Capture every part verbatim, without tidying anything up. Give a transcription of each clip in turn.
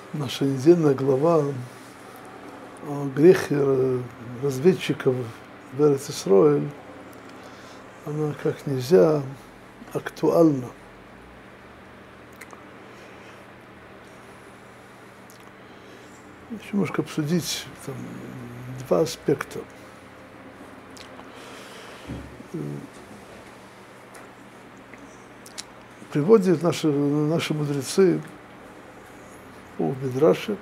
Наша недельная глава о грехе разведчиков в Эрец-Исроэль, она как нельзя актуальна. Еще немножко обсудить там, два аспекта. Приводят наши, наши мудрецы в Мидраше,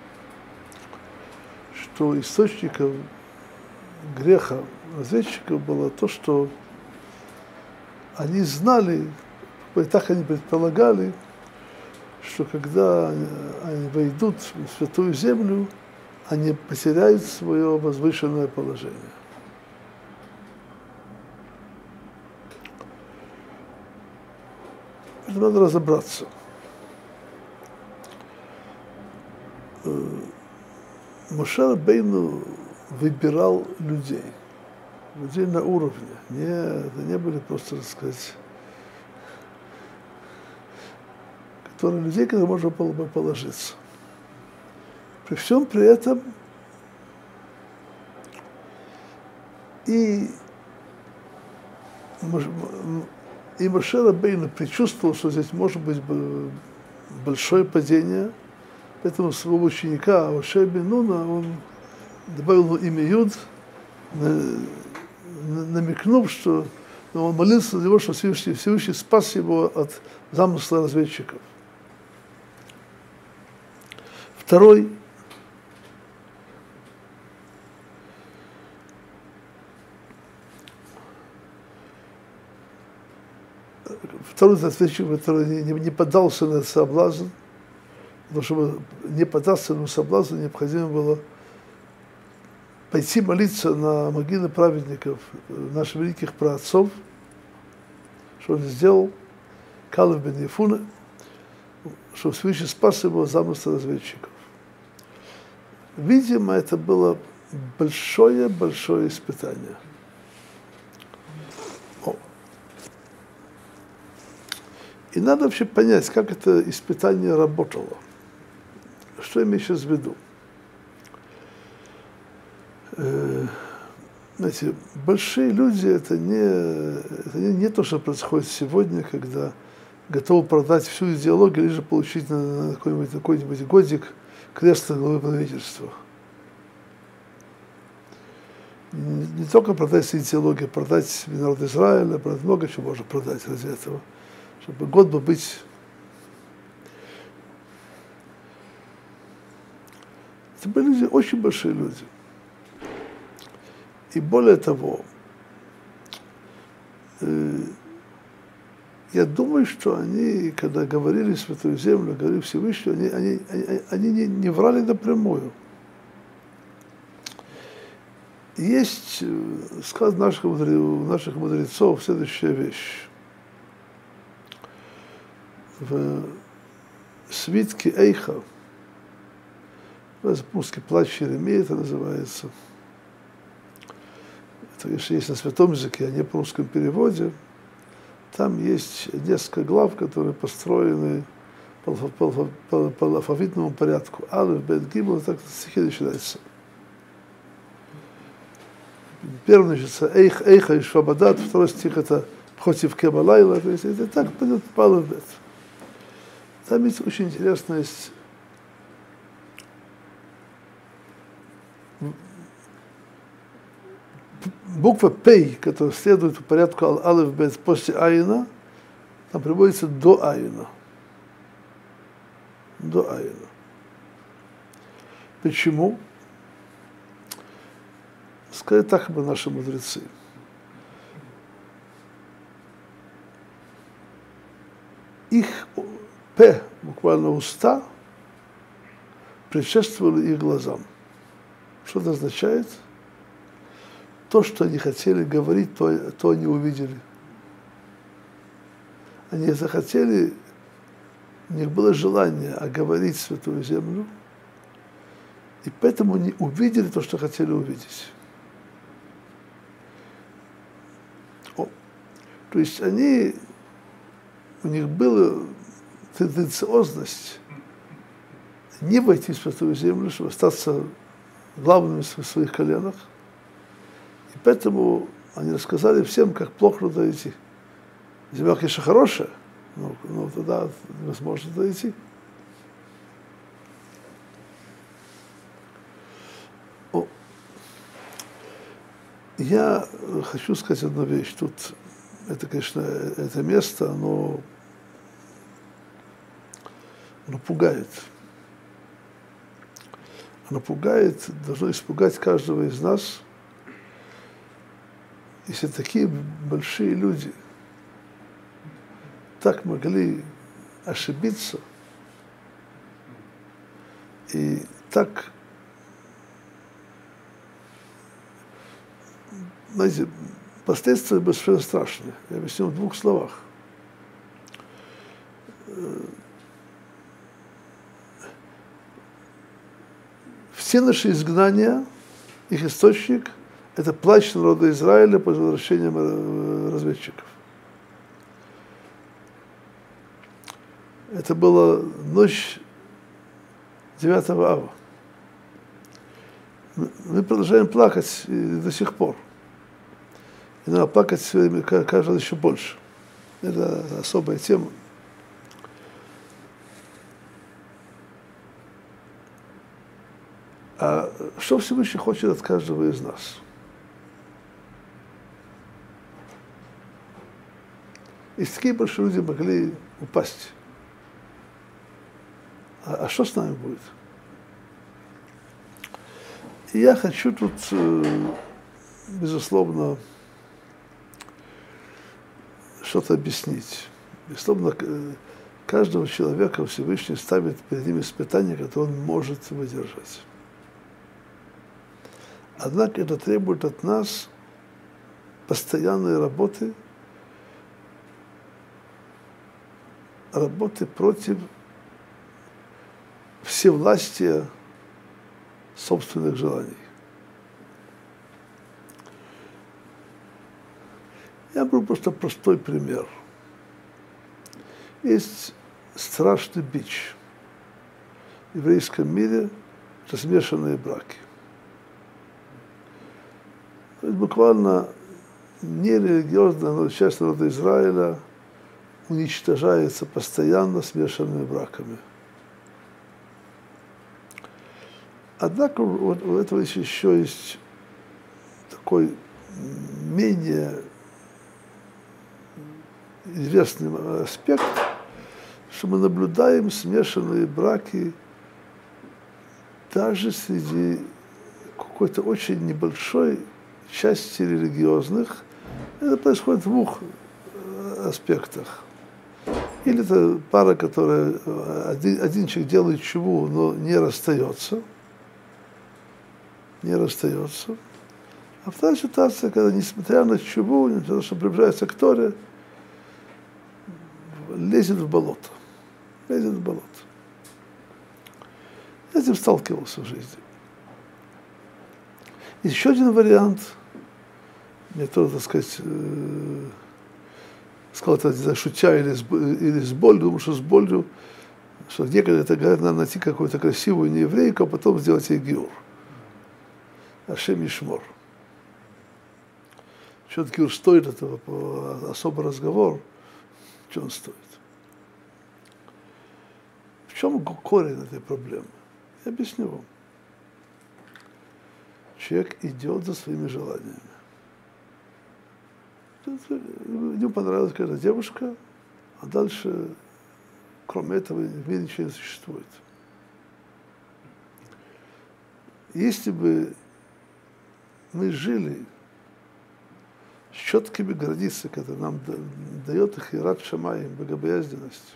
что источником греха разведчиков было то, что они знали, и так они предполагали, что когда они войдут в Святую Землю, они потеряют свое возвышенное положение. Это надо разобраться. Моше Рабейну выбирал людей, людей на уровне. Не, это не были просто, так сказать, которые, людей, которые можно было бы положиться. При всем при этом и, и Моше Рабейну предчувствовал, что здесь может быть большое падение. Поэтому своего ученика Моше бен Нуна он добавил имя Юд, намекнув, что он молился за него, что Всевышний, Всевышний спас его от замысла разведчиков. Второй второй разведчик, который не, не поддался на соблазн, но чтобы не поддаться на соблазн, необходимо было пойти молиться на могилы праведников, наших великих праотцов, что он сделал, Калев бен Ефуне, что Всевышний спас его от замысла разведчиков. Видимо, это было большое-большое испытание. О. И надо вообще понять, как это испытание работало. Что я имею сейчас в виду? Э, знаете, большие люди это не, это не, не то, что происходит сегодня, когда готовы продать всю идеологию, лишь получить на, на какой-нибудь, какой-нибудь годик кресло главы правительства. Не, не только продать идеологию, продать народ Израиля, продать много чего можно продать ради этого, чтобы год бы быть. Это были люди, очень большие люди. И более того, э, я думаю, что они, когда говорили Святую Землю, говорили Всевышнему, они, они, они, они не, не врали напрямую. Есть, сказано наших, у наших мудрецов следующая вещь. В свитке Эйха, по-русски «Плач Еремии» это называется. Это, если есть на святом языке, а не по русском переводе, там есть несколько глав, которые построены по, по, по, по алфавитному порядку. Алеф, Бет, Гимл, так стихи начинаются. Первый начинается Эйх, Эйха и Швабадат, второй стих это Против Кебалайла, то есть это так пойдет по Алеф, Бет. Там есть очень интересная есть буква Пей, которая следует по порядку Алеф Бет после Аина, там приводится до Аина. До Аина. Почему? Сказать так бы наши мудрецы. Их П, буквально уста, предшествовали их глазам. Что это означает? То, что они хотели говорить, то, то они увидели. Они захотели, у них было желание оговорить Святую Землю, и поэтому они увидели то, что хотели увидеть. О, то есть они, у них была тенденциозность не войти в святую землю, чтобы остаться главными в своих коленах. И поэтому они рассказали всем, как плохо туда идти. Земля, конечно, хорошая, но, но туда невозможно туда идти. О, я хочу сказать одну вещь. Тут, это, конечно, это место, оно, оно пугает. Оно пугает, должно испугать каждого из нас. Если такие большие люди так могли ошибиться и так, знаете, последствия были совершенно страшные. Я объясню в двух словах. Все наши изгнания, их источник – это плач народа Израиля по возвращению разведчиков. Это была ночь девятого ава. Мы продолжаем плакать до сих пор. И надо плакать каждый еще больше. Это особая тема. А что Всевышний хочет от каждого из нас? Если такие большие люди могли упасть, а, а что с нами будет? И я хочу тут, безусловно, что-то объяснить. Безусловно, каждого человека Всевышний ставит перед ним испытания, которые он может выдержать. Однако это требует от нас постоянной работы, работы против всевластия собственных желаний. Я беру просто простой пример. Есть страшный бич в еврейском мире – это смешанные браки. То есть буквально нерелигиозная, но часть народа Израиля уничтожается постоянно смешанными браками. Однако вот у этого еще есть такой менее известный аспект, что мы наблюдаем смешанные браки даже среди какой-то очень небольшой части религиозных. Это происходит в двух аспектах. Или это пара, которая один, один человек делает чуву, но не расстается, не расстается. А вторая ситуация, когда, несмотря на чуву, несмотря на то, что приближается к Торе, лезет в болото. Лезет в болото. Я с этим сталкивался в жизни. Еще один вариант, мне тоже, так сказать, э, сказал это, не знаю, шутя или с, или с болью, думаю, что с болью, что некогда это говорят, надо найти какую-то красивую нееврейку, а потом сделать ей гиур. Ашем Ишмор. Что гиур стоит, это особый разговор, что он стоит. В чем корень этой проблемы? Я объясню вам. Человек идет за своими желаниями. Ему понравилась какая-то девушка, а дальше, кроме этого, в мире ничего не существует. Если бы мы жили с четкими границами, которые нам дает их Ират Шамаим, богобоязненность,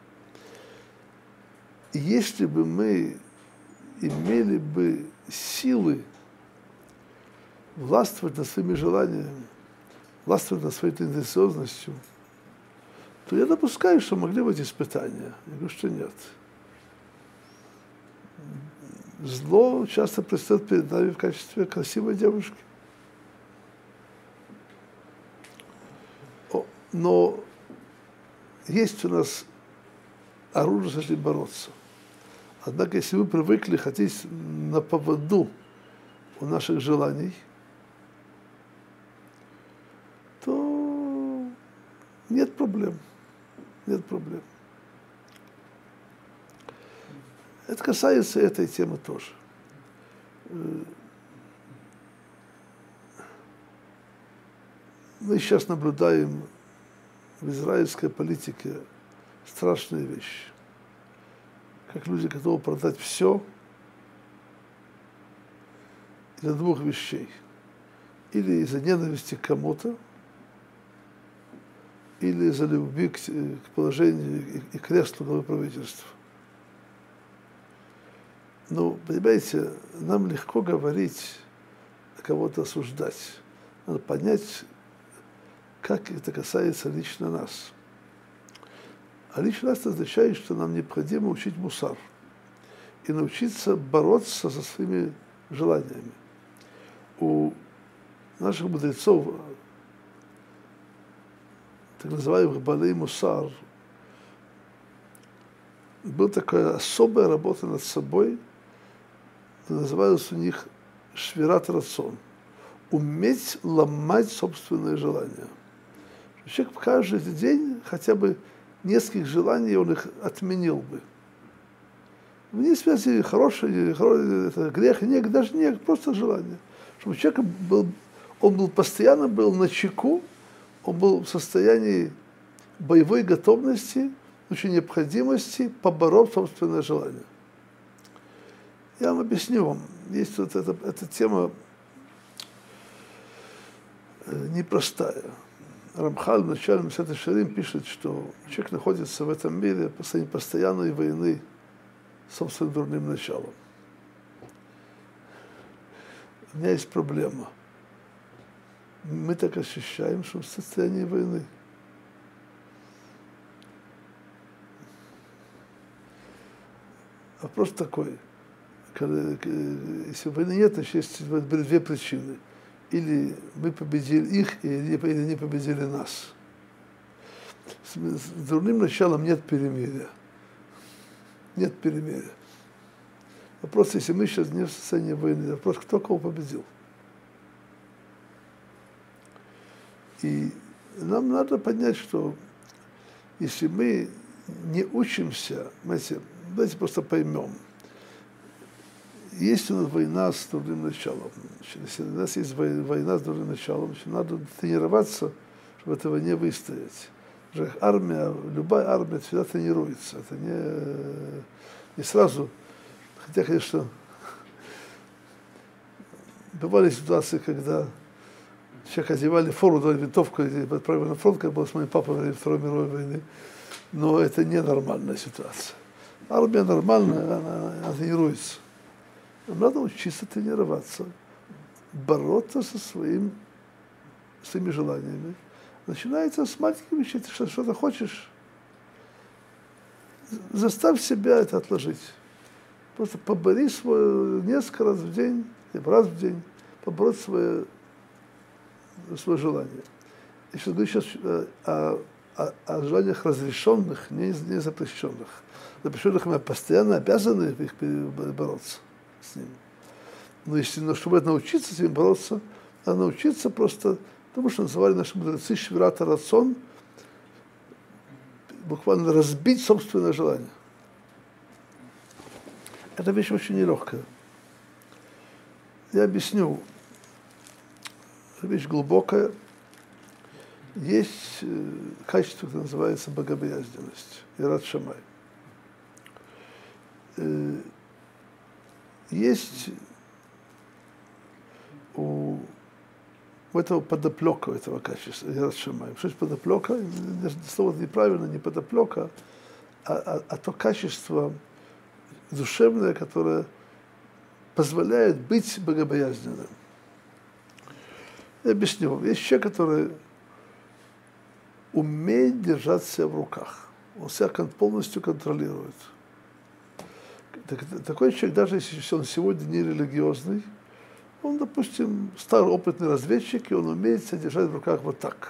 и если бы мы имели бы силы властвовать над своими желаниями, властвовать над своей тенденциозностью, то я допускаю, что могли быть испытания. Я говорю, что нет. Зло часто предстает перед нами в качестве красивой девушки. Но есть у нас оружие, с этим бороться. Однако, если вы привыкли ходить на поводу у наших желаний, то нет проблем. Нет проблем. Это касается этой темы тоже. Мы сейчас наблюдаем в израильской политике страшные вещи. Как люди готовы продать все для двух вещей. Или из-за ненависти к кому-то, или из-за любви к, к положению и, и креслу главы правительства. Ну, понимаете, нам легко говорить, кого-то осуждать. Надо понять, как это касается лично нас. А лично нас означает, что нам необходимо учить мусар и научиться бороться со своими желаниями. У наших мудрецов, так называемых балей мусар, была такая особая работа над собой, называлась у них швират рацион. Уметь ломать собственные желания. Человек каждый день хотя бы нескольких желаний он их отменил бы. Вне связи хорошее, это грех, нет, даже нет, просто желание. Чтобы человек был, он был постоянно был на чеку, он был в состоянии боевой готовности, в случае необходимости побороть собственное желание. Я вам объясню вам. Есть вот эта, эта тема непростая. Рамхаль в начале Месилат Йешарим пишет, что человек находится в этом мире в состоянии постоянной войны с собственным дурным началом. У меня есть проблема. Мы так ощущаем, что в состоянии войны. Вопрос такой. Когда, если войны нет, значит, есть две причины. Или мы победили их, или они победили нас. С, с дурным началом нет перемирия. Нет перемирия. Вопрос, если мы сейчас не в состоянии войны, вопрос, кто кого победил. И нам надо понять, что если мы не учимся, знаете, давайте просто поймем, есть у нас война с дурным началом. Если у нас есть война с дурным началом, значит, надо тренироваться, чтобы этого не выстоять. Армия, любая армия всегда тренируется. Это не, не сразу. Хотя, конечно, бывали ситуации, когда человек одевали форму, дали винтовку и отправили на фронт, как было с моим папой во время Второй мировой войны. Но это ненормальная ситуация. Армия нормальная, она, она тренируется. Нам надо учиться тренироваться, бороться со своим, своими желаниями. Начинается с маленьких вещей. Ты что, что-то хочешь, заставь себя это отложить. Просто побори свое несколько раз в день, либо раз в день, побороть свое, свое желание. Я сейчас говорю сейчас о, о, о желаниях разрешенных, не, не запрещенных. Запрещенных мы постоянно обязаны их бороться с ними. Но если, но чтобы научиться с ним бороться, надо научиться просто тому, что называли наши мудрецы швират рацион, буквально разбить собственное желание. Это вещь очень нелегкая. Я объясню. Это вещь глубокая. Есть качество, которое называется богобоязненность, ират шамай. Есть у, у этого подоплека, у этого качества, ират шамай. Что есть подоплека? Слово неправильно, не подоплека, а, а, а то качество душевное, которое позволяет быть богобоязненным. Я объясню. Есть человек, который умеет держать себя в руках. Он себя полностью контролирует. Такой человек, даже если он сегодня не религиозный, он, допустим, старый опытный разведчик, и он умеет себя держать в руках вот так.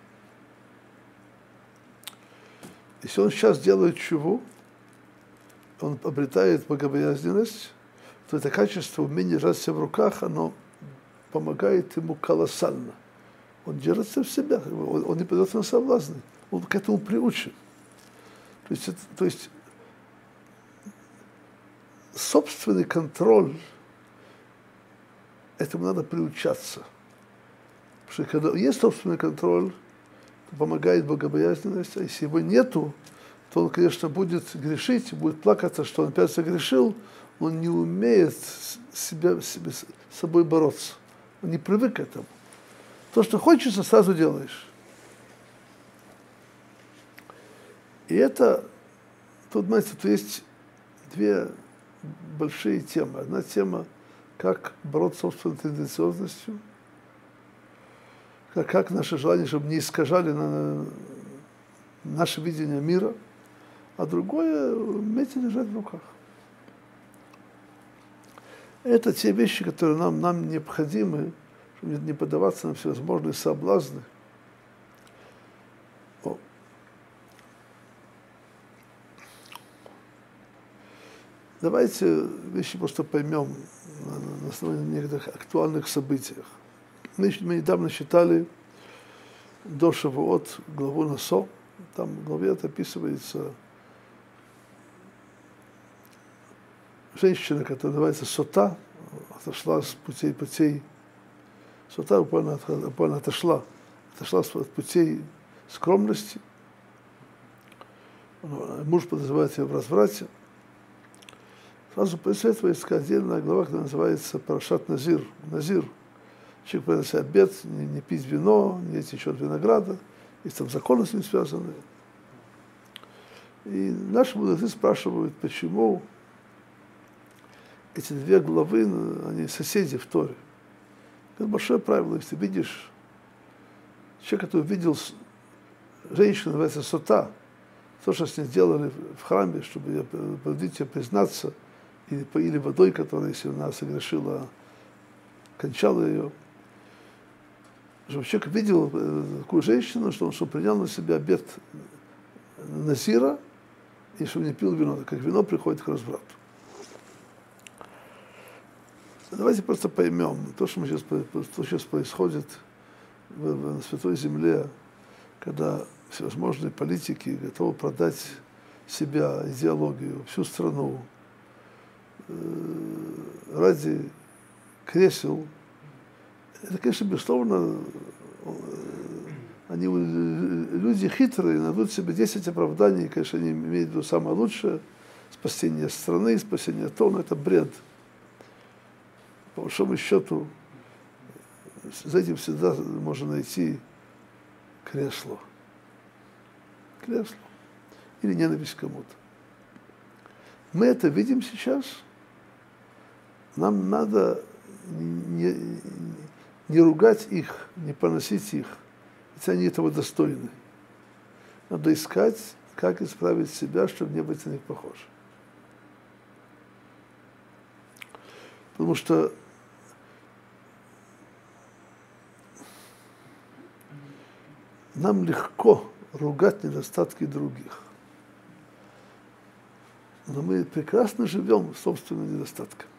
Если он сейчас делает чуву, он обретает богобоязненность, то это качество, умение держать себя в руках, оно помогает ему колоссально. Он держится в себя, он, он не подается на соблазны, он к этому приучен. То есть, это, то есть собственный контроль, этому надо приучаться. Потому что когда есть собственный контроль, то помогает богобоязненность, а если его нету, то он, конечно, будет грешить, будет плакаться, что он опять согрешил, он не умеет себя, себя, с собой бороться. Он не привык к этому. То, что хочется, сразу делаешь. И это, тут, знаете, тут есть две большие темы. Одна тема, как бороться с собственной тенденциозностью, как, как наши желания, чтобы не искажали на, на наше видение мира, а другое — уметь держать в руках. Это те вещи, которые нам, нам необходимы, чтобы не поддаваться на всевозможные соблазны. О. Давайте вещи просто поймем на, на основании некоторых актуальных событиях. Мы, мы недавно читали до Шавуот главу Насо. Там в главе это описывается женщина, которая называется Сота, отошла с путей путей. Сота буквально, буквально отошла, отошла от путей скромности. Муж подозревает ее в разврате. Сразу после этого есть отдельная глава, которая называется Парашат Назир. Назир. Человек приносит обет, не, не пить вино, не течет винограда. Есть там законы с ним связаны. И наши мудрецы спрашивают, почему эти две главы, они соседи в Торе. Это большое правило. Если видишь человек, который видел женщину, называется Сота, то, что с ней делали в храме, чтобы ее принудить ее признаться, или поили водой, которая, если она согрешила, кончала ее. Чтобы человек видел такую женщину, что он что принял на себя обет Назира, и чтобы не пил вино, так как вино приходит к разврату. Давайте просто поймем то, что, мы сейчас, что сейчас происходит в, в, на Святой Земле, когда всевозможные политики готовы продать себя, идеологию, всю страну э, ради кресел. Это, конечно, безусловно, э, они люди хитрые, найдут себе десять оправданий, конечно, они имеют в виду самое лучшее, спасение страны, спасение тона, это бред. По большому счету, за этим всегда можно найти кресло. Кресло. Или ненависть к кому-то. Мы это видим сейчас. Нам надо не, не ругать их, не поносить их, хотя они этого достойны. Надо искать, как исправить себя, чтобы не быть на них похожим. Потому что нам легко ругать недостатки других. Но мы прекрасно живем собственными недостатками.